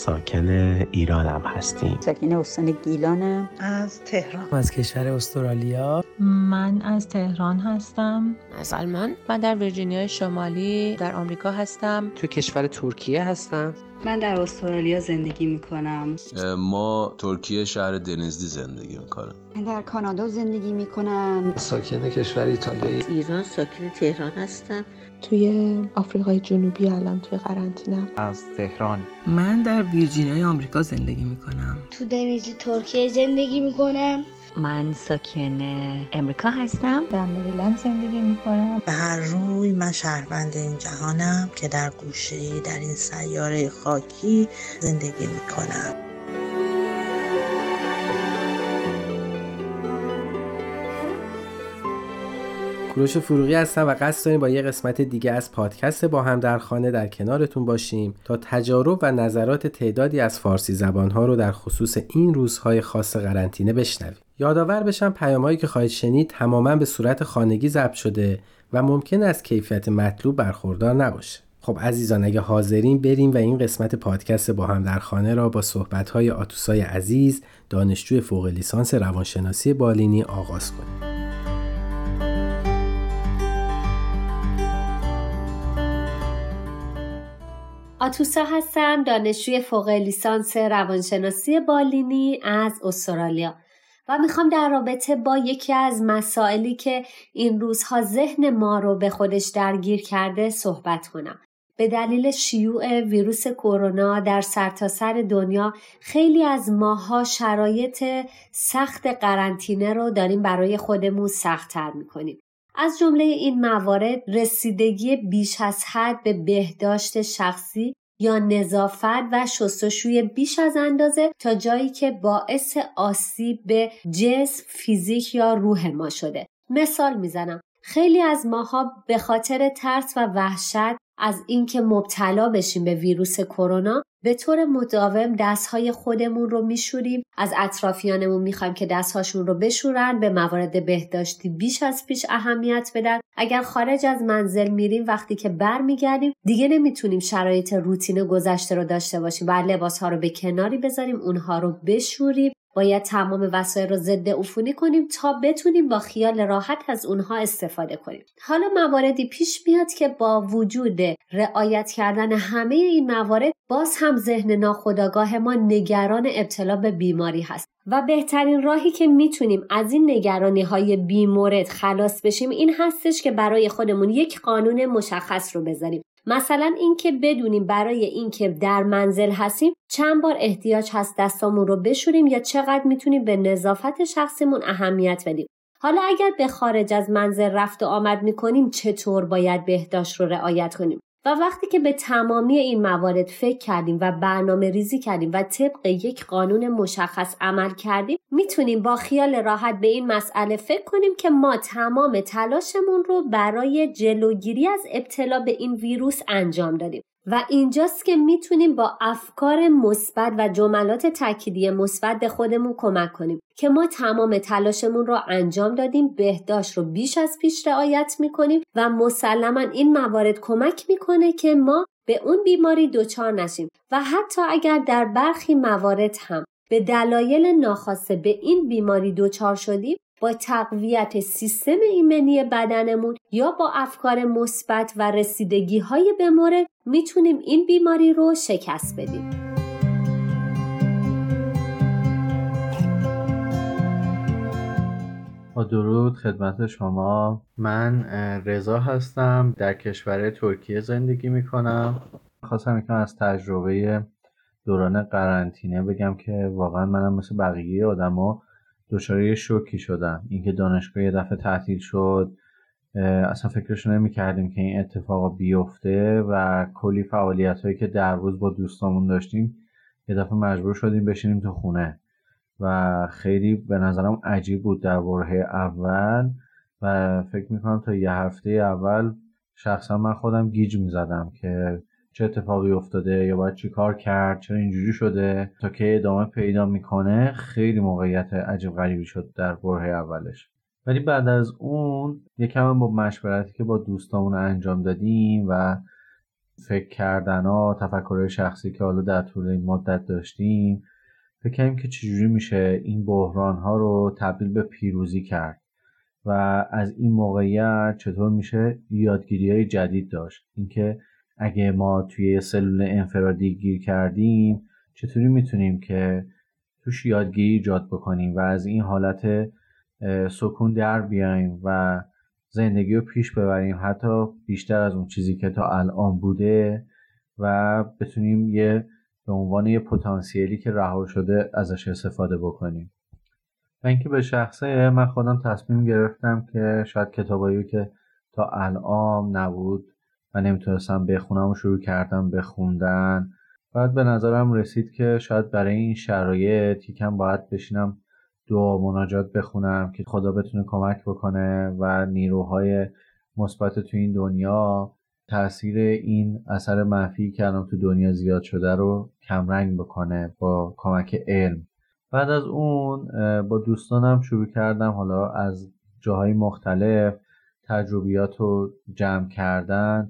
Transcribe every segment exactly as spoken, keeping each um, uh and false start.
ساکن ایران هم هستیم. ساکن استان گیلانم. از تهران. از کشور استرالیا. من از تهران هستم. از آلمان. من در ویرجینیای شمالی در آمریکا هستم. تو کشور ترکیه هستم. من در استرالیا زندگی میکنم. ما ترکیه شهر دنیزلی زندگی میکنم. من در کانادا زندگی میکنم. ساکن کشور ایتالیا. ایران، ساکن تهران هستم. توی آفریقای جنوبی الان توی قرنطینه‌ام. از تهران. من در ویرجینیای آمریکا زندگی میکنم. تو دنیزلی ترکیه زندگی میکنم. من ساکن امریکا هستم. در مریلند زندگی میکنم. به هر روی من شهروند این جهانم که در گوشه‌ای در این سیاره خاکی زندگی میکنم. کوروش فروغی هستم و قصد داریم با یه قسمت دیگه از پادکست با هم در خانه در کنارتون باشیم تا تجارب و نظرات تعدادی از فارسی زبان‌ها رو در خصوص این روزهای خاص قرنطینه بشنویم. یادآور بشم پیام‌هایی که خواهید شنید تماماً به صورت خانگی ضبط شده و ممکن است کیفیت مطلوب برخوردار نباشه. خب عزیزان، اگه حاضرین بریم و این قسمت پادکست با هم در خانه را با صحبت‌های آتوسای عزیز، دانشجوی فوق لیسانس روانشناسی بالینی آغاز کنیم. آتوسا هستم، دانشجوی فوق لیسانس روانشناسی بالینی از استرالیا و میخوام در رابطه با یکی از مسائلی که این روزها ذهن ما رو به خودش درگیر کرده صحبت کنم. به دلیل شیوع ویروس کرونا در سرتاسر دنیا خیلی از ماها شرایط سخت قرنطینه رو داریم برای خودمون سخت‌تر میکنیم. از جمله این موارد رسیدگی بیش از حد به بهداشت شخصی یا نظافت و شستشوی بیش از اندازه تا جایی که باعث آسیب به جسم، فیزیک یا روح ما شده. مثال میزنم. خیلی از ماها به خاطر ترس و وحشت از اینکه مبتلا بشیم به ویروس کرونا به طور مداوم دستهای خودمون رو میشوریم، از اطرافیانمون میخوایم که دستهاشون رو بشورن، به موارد بهداشتی بیش از پیش اهمیت بدن. اگر خارج از منزل میریم وقتی که برمیگردیم دیگه نمیتونیم شرایط روتین گذشته رو داشته باشیم. باید لباسها رو به کناری بذاریم، اونها رو بشوریم. باید تمام وسایل رو ضد عفونی کنیم تا بتونیم با خیال راحت از اونها استفاده کنیم. حالا مواردی پیش میاد که با وجود رعایت کردن همه این موارد باز هم ذهن ناخودآگاه ما نگران ابتلا به بیماری هست و بهترین راهی که میتونیم از این نگرانی های بیمورد خلاص بشیم این هستش که برای خودمون یک قانون مشخص رو بذاریم. مثلا این که بدونیم برای این که در منزل هستیم چند بار احتیاج هست دستامون رو بشوریم یا چقدر میتونیم به نظافت شخصیمون اهمیت بدیم. حالا اگر به خارج از منزل رفت و آمد میکنیم چطور باید بهداشت رو رعایت کنیم؟ و وقتی که به تمامی این موارد فکر کردیم و برنامه ریزی کردیم و طبق یک قانون مشخص عمل کردیم میتونیم با خیال راحت به این مسئله فکر کنیم که ما تمام تلاشمون رو برای جلوگیری از ابتلا به این ویروس انجام دادیم. و اینجاست که میتونیم با افکار مثبت و جملات تأکیدی مثبت به خودمون کمک کنیم که ما تمام تلاشمون رو انجام دادیم، بهداشت رو بیش از پیش رعایت میکنیم و مسلماً این موارد کمک میکنه که ما به اون بیماری دچار نشیم و حتی اگر در برخی موارد هم به دلایل ناخواسته به این بیماری دچار شدیم با تقویت سیستم ایمنی بدنمون یا با افکار مثبت و رسیدگی‌های به مورد میتونیم این بیماری رو شکست بدیم. با درود خدمت شما. من رضا هستم، در کشور ترکیه زندگی میکنم. خواستم یکم از تجربه دوران قرنطینه بگم که واقعا منم مثل بقیه آدما دچار یه شوکی شدم. اینکه دانشگاه یه دفعه تعطیل شد، اصلا فکرشو نمی‌کردیم که این اتفاقا بیفته و کلی فعالیتایی که در روز با دوستامون داشتیم یه دفعه مجبور شدیم بشینیم تو خونه و خیلی به نظرم عجیب بود در برهه اول و فکر میکنم تا یه هفته اول شخصا من خودم گیج میزدم که چه اتفاقی افتاده یا باید چی کار کرد، چرا اینجوری شده، تا که ادامه پیدا میکنه. خیلی موقعیت عجیب غریبی شد در برهه اولش، ولی بعد از اون یکم با مشورتی که با دوستامون انجام دادیم و فکر کردن ها، تفکرهای شخصی که حالا در طول این مدت داشتیم، فکر کردیم که چجوری میشه این بحران ها رو تبدیل به پیروزی کرد و از این موقعیت چطور میشه یادگیری های جدید داشت. اینکه اگه ما توی سلول انفرادی گیر کردیم چطوری میتونیم که توش یادگیری ایجاد بکنیم و از این حالت سکون در بیایم و زندگی رو پیش ببریم، حتی بیشتر از اون چیزی که تا الان بوده، و بتونیم یه به عنوان یه پتانسیلی که رها شده ازش استفاده بکنیم. و اینکه به شخصه من خودم تصمیم گرفتم که شاید کتابایی که تا الان نبود و نمیتونستم بخونم و شروع کردم بخوندن. بعد به نظرم رسید که شاید برای این شرایط یکم باید بشینم دعا مناجات بخونم که خدا بتونه کمک بکنه و نیروهای مثبت تو این دنیا تأثیر این اثر منفی که الان تو دنیا زیاد شده رو کمرنگ بکنه با کمک علم. بعد از اون با دوستانم شروع کردم حالا از جاهای مختلف تجربیات رو جمع کردن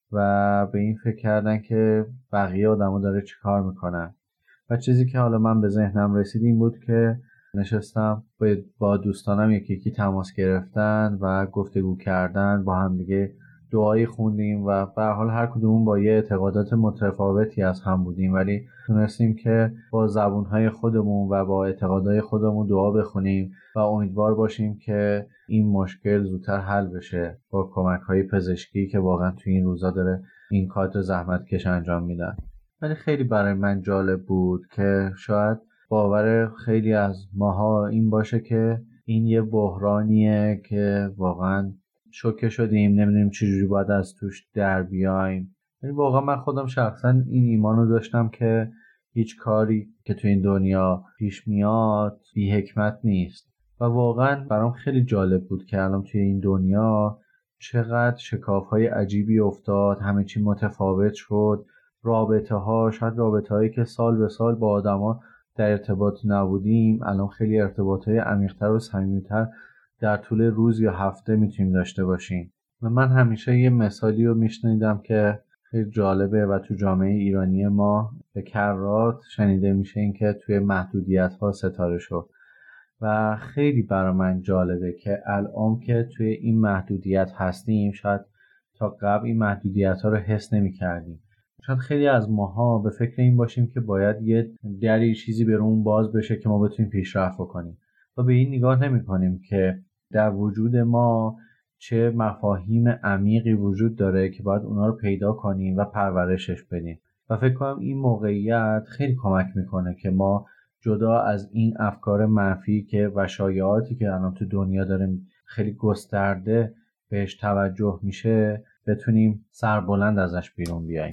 و به این فکر کردن که بقیه آدم‌ها داره چی کار میکنن. و چیزی که حالا من به ذهنم رسید این بود که نشستم با دوستانم یکی یکی تماس گرفتن و گفتگو کردن، با هم دیگه دعایی خوندیم و به هر حال هر کدومون با یه اعتقادات متفاوتی از هم بودیم، ولی تونستیم که با زبونهای خودمون و با اعتقادات خودمون دعا بخونیم و امیدوار باشیم که این مشکل زودتر حل بشه با کمک‌های پزشکی که واقعا توی این روزا داره این کار زحمتکش انجام میدن. ولی خیلی برای من جالب بود که شاید باور خیلی از ماها این باشه که این یه بحرانیه که واقعا شوکه شدیم، نمیدونیم چجوری باید از توش در بیایم. یعنی واقعا من خودم شخصا این ایمانو داشتم که هیچ کاری که تو این دنیا پیش میاد بی حکمت نیست و واقعا برام خیلی جالب بود که الان توی این دنیا چقدر شکاف‌های عجیبی افتاد، همه چی متفاوت شد، رابطه ها، شاید رابطه هایی که سال به سال با آدما در ارتباط نبودیم الان خیلی ارتباطهای عمیق‌تر و صمیمیتر در طول روز یا هفته میتونیم داشته باشیم. و من همیشه یه مثالی رو میشنیدم که خیلی جالبه و تو جامعه ایرانی ما به کرات شنیده میشه، این که توی محدودیت ها ستاره شد و خیلی برای من جالبه که الان که توی این محدودیت هستیم شاید تا قبل این محدودیت ها رو حس نمی کردیم. شاید خیلی از ماها به فکر این باشیم که باید یه دری چیزی برامون باز بشه که ما بتونیم پیشرفت کنیم و به این نگاه نمی کنیم که در وجود ما چه مفاهیم عمیقی وجود داره که باید اونا رو پیدا کنیم و پرورشش بدیم. و فکر کنم این موقعیت خیلی کمک میکنه که ما جدا از این افکار منفی که و شایعاتی که الان تو دنیا داره خیلی گسترده بهش توجه میشه بتونیم سربلند ازش بیرون بیاییم.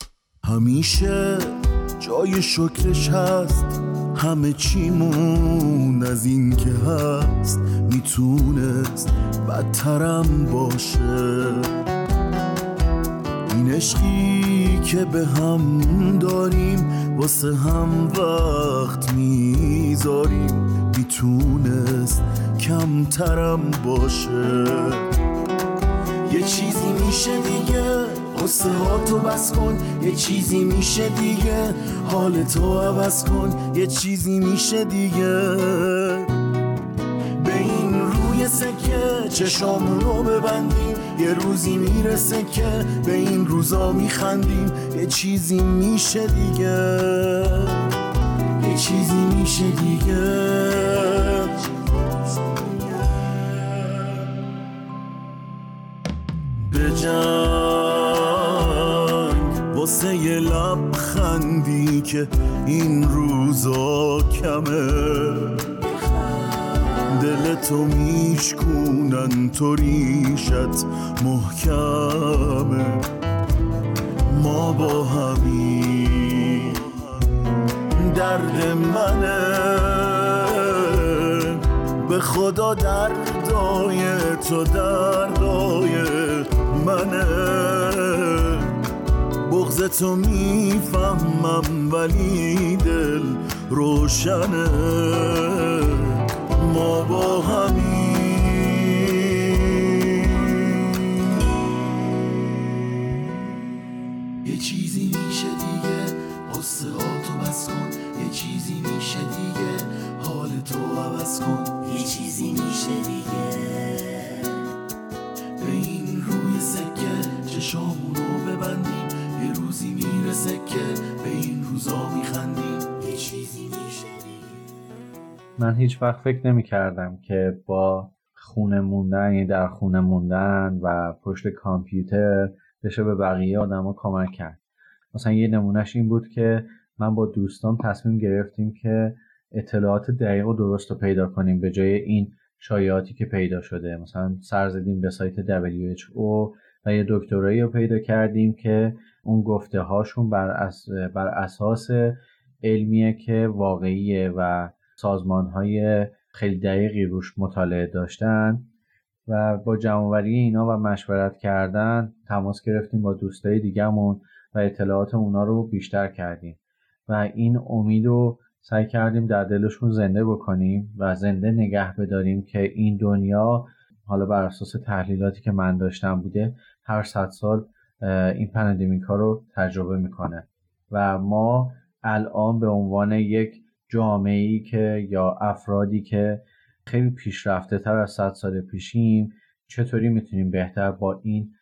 همیشه جای شکرش هست، همه چیمون از این که هست میتونست بدترم باشه. این عشقی که به هم داریم واسه هم وقت میذاریم میتونست کمترم باشه. یه چیزی میشه دیگه قصه ها تو بس کن، یه چیزی میشه دیگه حالتو عوض کن، یه چیزی میشه دیگه به این روی سکه چشامون رو ببندیم، یه روزی میرسه که به این روزا میخندیم. یه چیزی میشه دیگه، یه چیزی میشه دیگه. بجنگ واسه یه لبخندی که این روزا کمه، دلتو میشکونن تو ریشت محکمه. ما با همین درد منه، به خدا دردای تو دردای منه. بغض تو میفهمم ولی دل روشنه. ما با همین من هیچ وقت فکر نمی کردم که با خونه موندن، یعنی در خونه موندن و پشت کامپیوتر بشه به بقیه آدم ها کمک کرد. مثلا یه نمونهش این بود که من با دوستان تصمیم گرفتیم که اطلاعات دقیق و درست رو پیدا کنیم به جای این شایعاتی که پیدا شده. مثلا سر زدیم به سایت دبلیو اچ او و یه دکترایی رو پیدا کردیم که اون گفته هاشون بر, اس... بر اساس علمیه که واقعیه و سازمان های خیلی دقیقی روش مطالعه داشتن و با جمع‌آوری اینا و مشورت کردن تماس گرفتیم با دوستای دیگه‌مون و اطلاعات اونا رو بیشتر کردیم و این امید رو سعی کردیم در دلشون زنده بکنیم و زنده نگه بداریم که این دنیا حالا بر اساس تحلیلاتی که من داشتم بوده هر صد سال این پاندمیکا رو تجربه میکنه و ما الان به عنوان یک جامعه‌ای که یا افرادی که خیلی پیشرفته تر از صد سال پیشیم چطوری میتونیم بهتر با این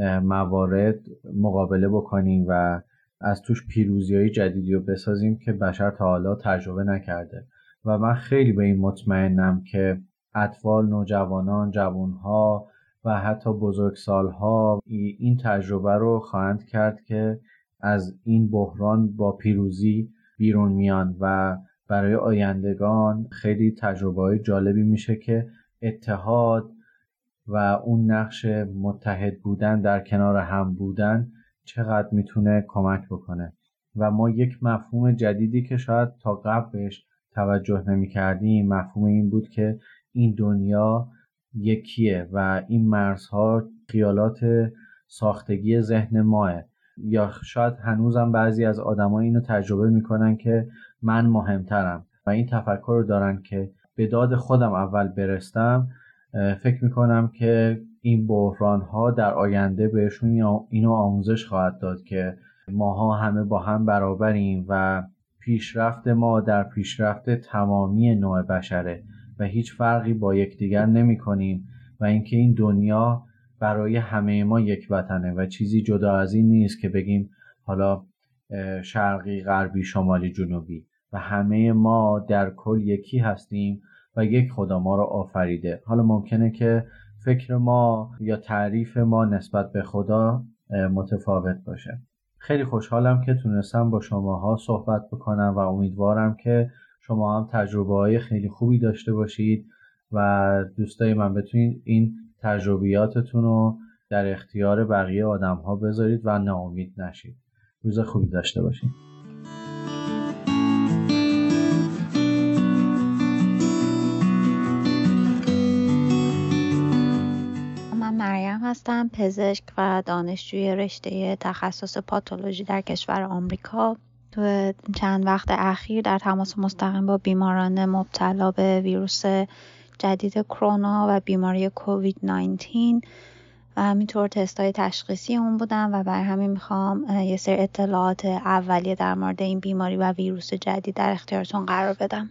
موارد مقابله بکنیم و از توش پیروزی‌های جدیدی رو بسازیم که بشر تا حالا تجربه نکرده. و من خیلی به این مطمئنم که اطفال، نوجوانان، جوانها و حتی بزرگسالها این تجربه رو خواهند کرد که از این بحران با پیروزی بیرون میان و برای آیندگان خیلی تجربه‌های جالبی میشه که اتحاد و اون نقش متحد بودن در کنار هم بودن چقدر میتونه کمک بکنه. و ما یک مفهوم جدیدی که شاید تا قبلش توجه نمی کردیم، مفهوم این بود که این دنیا یکیه و این مرزها خیالات ساختگی ذهن ماه. یا شاید هنوزم بعضی از آدم‌ها اینو تجربه میکنن که من مهمترم و این تفکر رو دارن که به داد خودم اول برستم. فکر میکنم که این بحران‌ها در آینده بهشون اینو آموزش خواهد داد که ماها همه با هم برابریم و پیشرفت ما در پیشرفت تمامی نوع بشره و هیچ فرقی با یکدیگر نمی‌کنیم و اینکه این دنیا برای همه ما یک وطنه و چیزی جدا از این نیست که بگیم حالا شرقی، غربی، شمالی، جنوبی و همه ما در کل یکی هستیم و یک خدا ما رو آفریده. حالا ممکنه که فکر ما یا تعریف ما نسبت به خدا متفاوت باشه. خیلی خوشحالم که تونستم با شماها صحبت بکنم و امیدوارم که شما هم تجربه‌های خیلی خوبی داشته باشید و دوستای من بتونید این تجربیاتتون رو در اختیار بقیه آدم‌ها بذارید و ناامید نشید. روز خوبی داشته باشید. مریم هستم، پزشک و دانشجوی رشته تخصص پاتولوژی در کشور آمریکا. تو چند وقت اخیر در تماس مستقیم با بیماران مبتلا به ویروس جدید کرونا و بیماری کووید نوزده و همینطور تستای تشخیصی اون بودم و بر همین میخوام یه سری اطلاعات اولیه در مورد این بیماری و ویروس جدید در اختیارتون قرار بدم.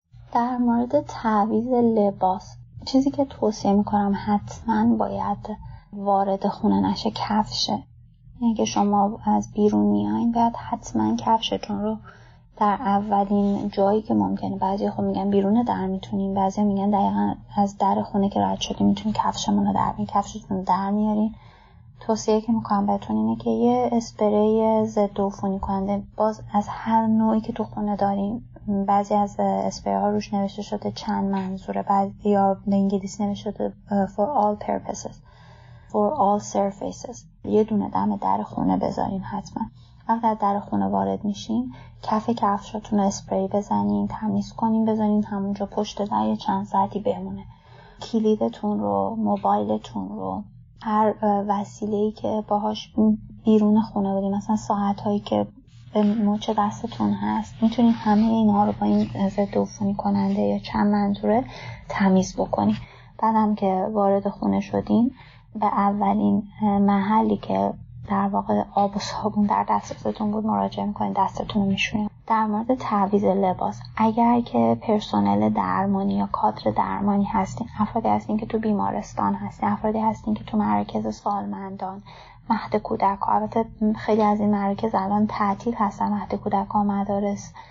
در مورد تعویض لباس، چیزی که توصیه میکنم حتما باید وارد خونه نشه کفشه. یعنی که شما از بیرون میایین باید حتما کفشتون رو در اولین جایی که ممکنه، بعضی خب میگن بیرون در میتونین، بعضی میگن دقیقا از در خونه که رد شدیم میتونین کفشمون رو در میارین، کفشتون رو در میارین. توصیه که میکنم بهتون اینه که یه اسپری ضد عفونی کننده باز از هر نوعی که تو خونه دارین، بعضی از اسپری ها روش نوشته شده چند منظوره، بعضی یا به انگلیسی نوشته شده for all purposes for all surfaces. یه دونه دم در خونه بذارین حتما. وقتی در خونه وارد میشین کف کفشاتون رو اسپری بزنین، تمیز کنین، بذارین همونجا پشت در یه چند ساعتی بمونه. کلیدتون رو، موبایلتون رو، هر وسیله‌ای که باهاش بیرون خونه بودین، مثلا ساعت‌هایی که به مچ دستتون هست، میتونین همه اینا رو با این ضد عفونی کننده یا چند منظوره تمیز بکنین. بعدم که وارد خونه شدین به اولین محلی که در واقع آب و صابون در دسترستون بود مراجعه میکنین، دستتون رو میشورین. در مورد تعویض لباس، اگر که پرسنل درمانی یا کادر درمانی هستین، افرادی هستین که تو بیمارستان هستین، افرادی هستین که تو مراکز سالمندان، مهد کودک ها، البته خیلی از این مراکز الان تعطیل هستن، مهد کودک ها، مدارس،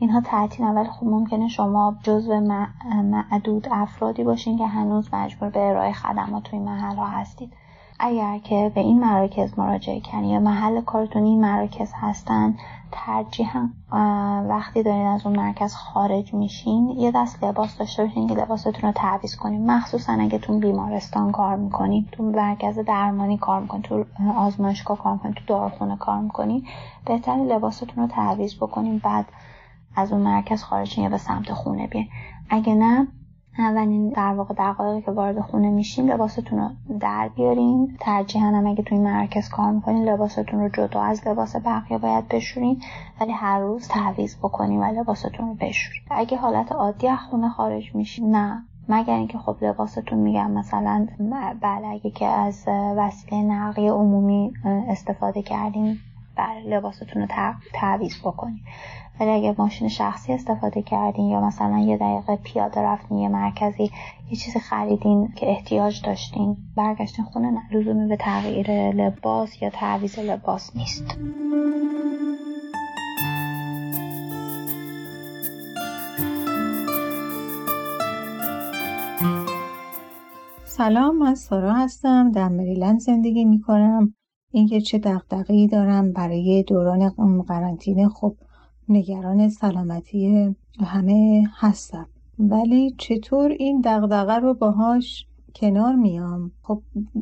اینها تعطیلن، ولی خب ممکنه شما جزو معدود افرادی باشین که هنوز مجبور به ارائه خدمات توی محل ها هستید. اگر که به این مراکز مراجعه کنید یا محل کارتون این مراکز هستن، ترجیحاً وقتی دارین از اون مرکز خارج میشین یه دست لباس داشته باشین که لباستون رو تعویض کنین، مخصوصا اگه تو بیمارستان کار میکنین، تو مرکز درمانی کار میکنین، تو آزمایشگاه کار میکنین، تو داروخونه کار میکنین، بهتره لباستون رو تعویض بکنین بعد از اون مرکز خارج شین یا به سمت خونه بیاین. اگه نه، اولین در واقع دقایقی که وارد خونه میشین لباستون رو در بیارین. ترجیحاً هم اگه توی مرکز کار میکنین لباستون رو جدا از لباس بقیه باید بشورین، ولی هر روز تعویض بکنین و لباستون رو بشورین. اگه حالت عادی از خونه خارج میشین نه، مگر اینکه خب لباستون میگم مثلا بله اگه که از وسیله نقلیه عمومی استفاده کردین بله لباستون رو تعویض بکنین. ولی اگه ماشین شخصی استفاده کردین یا مثلا یه دقیقه پیاده رفتین یه مرکزی یه چیزی خریدین که احتیاج داشتین برگشتین خونه، نه، لزومی به تغییر لباس یا تعویض لباس نیست. سلام، من سارا هستم، در مریلند زندگی میکنم. اینکه چه دغدغه‌ای دارم برای دوران قرنطینه، خب نگران سلامتی همه هستم، ولی چطور این دغدغه رو باهاش کنار میام؟ خب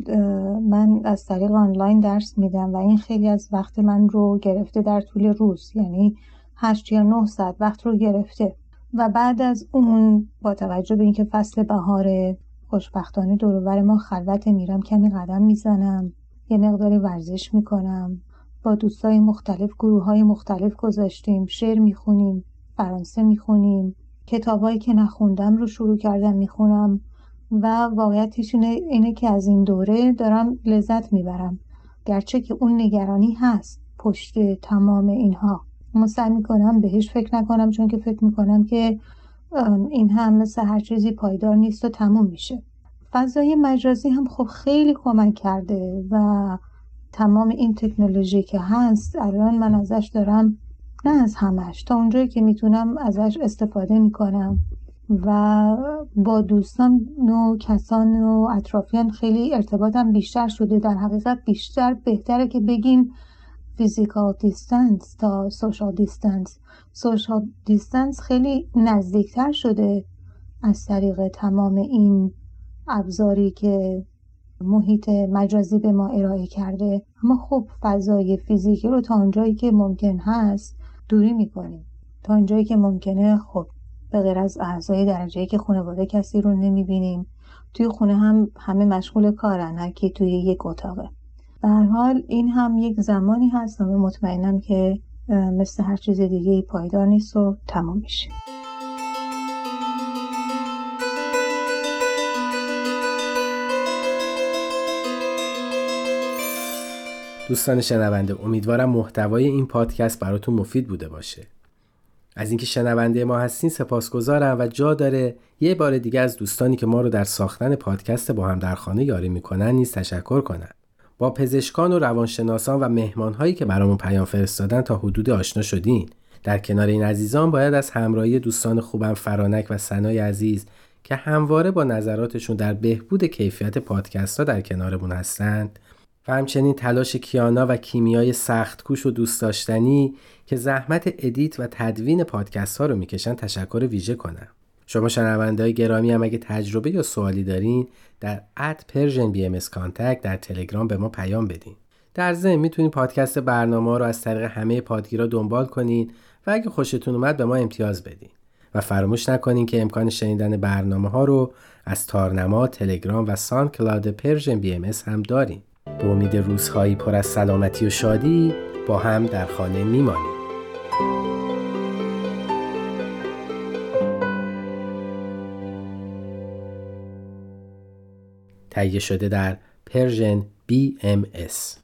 من از طریق آنلاین درس میدم و این خیلی از وقت من رو گرفته در طول روز، یعنی هشت یا نه ساعت وقت رو گرفته و بعد از اون با توجه به اینکه فصل بهاره خوشبختانه دور و بر ما خلوت، میرم کمی قدم میزنم، یه مقداری ورزش میکنم، با دوستای مختلف گروه‌های مختلف گذاشتیم، شعر میخونیم، فرانسه میخونیم، کتابایی که نخوندم رو شروع کردم میخونم و واقعیتش اینه, اینه که از این دوره دارم لذت میبرم، گرچه که اون نگرانی هست پشت تمام اینها. اما سعی میکنم بهش فکر نکنم، چون که فکر میکنم که این هم مثل هر چیزی پایدار نیست و تموم میشه. فضای مجازی هم خب خیلی کمک کرده و تمام این تکنولوژی که هست الان من ازش دارم، نه از همش، تا اونجایی که میتونم ازش استفاده میکنم و با دوستان و کسان و اطرافیان خیلی ارتباطم بیشتر شده. در حقیقت بیشتر بهتره که بگیم فیزیکال دیستنس تا سوشال دیستنس. سوشال دیستنس خیلی نزدیکتر شده از طریق تمام این ابزاری که محیط مجازی به ما ارائه کرده، اما خب فضای فیزیکی رو تا اونجایی که ممکن هست دوری میکنیم، تا اونجایی که ممکنه خب به غیر از اعضای درجه‌ای که خانواده کسی رو نمیبینیم، توی خونه هم همه مشغول کارن، هر کی توی یک اتاقه. به هر حال این هم یک زمانی هست و مطمئنم که مثل هر چیز دیگه پایدار نیست و تمام میشه. دوستان شنونده، امیدوارم محتوای این پادکست براتون مفید بوده باشه. از اینکه شنونده ما هستین سپاسگزارم و جا داره یه بار دیگه از دوستانی که ما رو در ساختن پادکست با هم در خانه یاری میکنن نیز تشکر کنم. با پزشکان و روانشناسان و مهمانهایی که برامون پیام فرستادن تا حدود آشنا شدین. در کنار این عزیزان باید از همراهی دوستان خوبم فرانک و سنای عزیز که همواره با نظراتشون در بهبود کیفیت پادکست ها در کنارمون هستند و همچنین تلاش کیانا و کیمیای سخت‌کوش و دوست داشتنی که زحمت ادیت و تدوین پادکست ها رو میکشن تشکر ویژه کنم. شما شنونده‌های گرامی هم اگه تجربه یا سوالی دارین در ات پرژن بی ام اس کانتکت در تلگرام به ما پیام بدین. در ضمن میتونین پادکست برنامه رو از طریق همه پادگیرها دنبال کنین و اگه خوشتون اومد به ما امتیاز بدین. و فراموش نکنین که امکان شنیدن برنامه ها رو از تارنما، تلگرام و ساندکلاود پرژن بی ام اس هم دارین. به امید روزهایی پر از سلامتی و شادی با هم در خانه میمانیم. تهیه شده در پرژن بی ام اس.